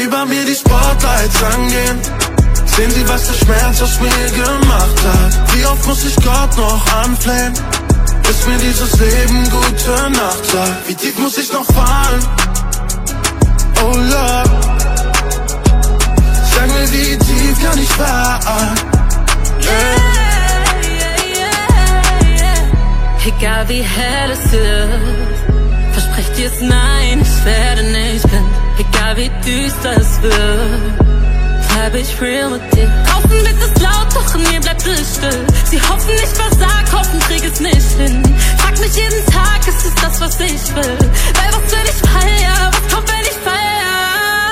über mir die Spotlights angehen. Sehen Sie, was der Schmerz aus mir gemacht hat? Wie oft muss ich Gott noch anflehen, bis mir dieses Leben gute Nacht sagt? Wie tief muss ich noch fallen? Oh Lord, sag mir, wie tief kann ich fallen? Egal wie hell es ist, versprech dir's nein, ich werde nicht blind. Egal wie düster es wird, bleib ich real mit dir. Kauf